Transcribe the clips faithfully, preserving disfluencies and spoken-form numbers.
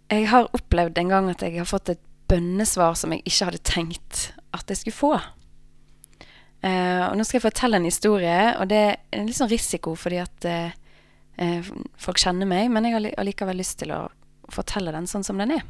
jeg har opplevd en gang at jeg har fått et bønnesvar som jeg ikke hadde tenkt at jeg skulle få. Eh, og nå skal jeg fortelle en historie, og det er en litt sånn risiko fordi at eh, eh, folk kjenner meg, men jeg har li- allikevel lyst til å fortelle den sånn som den er.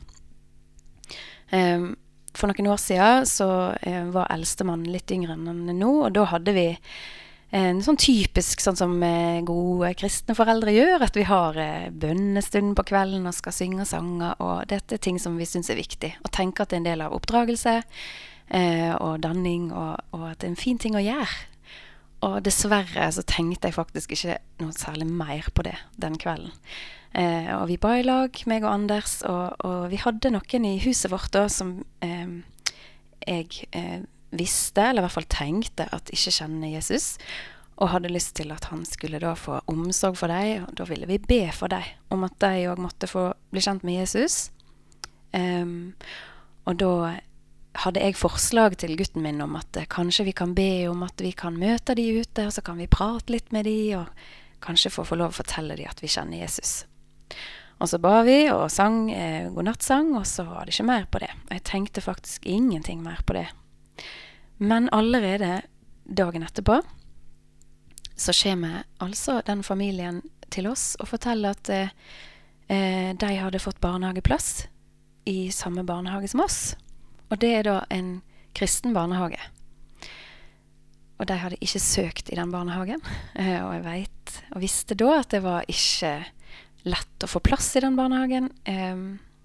Eh, for noen år siden så eh, var eldstemann litt yngre enn han er nå, og da hadde vi en sånn typisk, sånn som eh, gode kristne foreldre gjør, at vi har eh, bønnestund på kvelden og skal synge sanger, og dette er ting som vi synes er viktig, og tenke at det er en del av oppdragelse eh, og danning, og, og at det er en fin ting å gjøre. Og dessverre så tenkte jeg faktisk ikke noe særlig mer på det den kvelden. Eh, og vi ba i lag, meg og Anders, og, og vi hadde noen i huset vårt da, som eh, jeg eh, visste, eller i hvert fall tenkte at ikke kjenner Jesus, og hadde lyst til at han skulle da få omsorg for deg, og da ville vi be for deg, om at de også måtte få bli kjent med Jesus. Um, og da hadde jeg forslag til gutten min om at eh, kanskje vi kan be om at vi kan møte de ute, og så kan vi prate litt med de, og kanskje få, få lov å fortelle de at vi kjenner Jesus. Og så ba vi og sang eh, godnattsang, og så var det ikke mer på det. Jeg tenkte faktisk ingenting mer på det. Men allerede dagen etterpå så kommer altså den familien til oss og forteller at eh, de hadde fått barnehageplass i samme barnehage som oss. Og det er da en kristen barnehage. Og de hadde ikke søkt i den barnehagen. Eh, og jeg vet, og visste da at det var ikke lett å få plass i den barnehagen. Eh,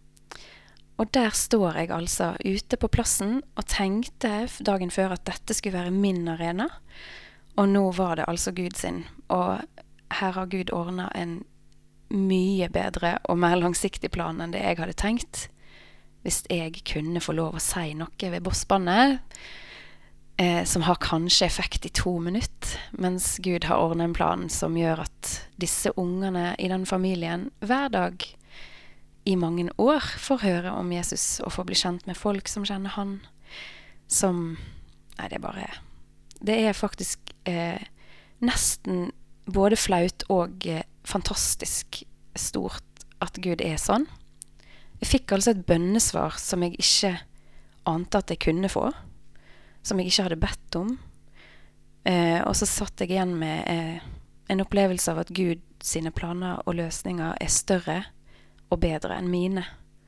Og der står jeg altså ute på plassen og tenkte dagen før at dette skulle være min arena. Og nå var det altså Gud sin. Og her har Gud ordnet en mye bedre og mer langsiktig plan enn det jeg hadde tenkt. Hvis jeg kunne få lov å si noe ved bossbandet, eh, som har kanskje effekt i to minutter, mens Gud har ordnet en plan som gjør at disse ungene i den familien hver dag i mange år får høre om Jesus og får bli kjent med folk som kjenner han, som, nei, det er bare, det er faktisk eh, nesten både flaut og eh, fantastisk stort at Gud er sånn. Jeg fikk altså et bønnesvar som jeg ikke ante at jeg kunne få, som jeg ikke hadde bedt om, eh, og så satt jeg igjen med eh, en opplevelse av at Gud sine planer og løsninger er større og bedre enn mine.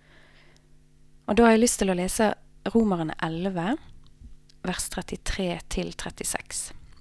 Og da har jeg lyst til å lese Romerne elleve, vers trettitre til trettiseks.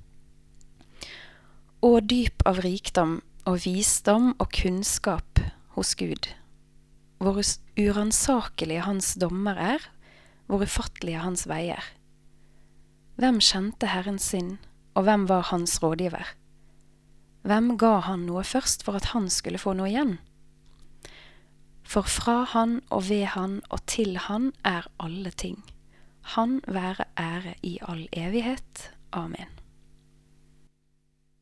Og dyp av rikdom og visdom og kunnskap hos Gud, hvor uransakelige hans dommer er, hvor ufattelige hans veier. Hvem kjente Herren sin, og hvem var hans rådgiver? Hvem ga han noe først for at han skulle få noe igjen? For fra han og ved han og til han er alle ting. Han være ære i all evighet. Amen.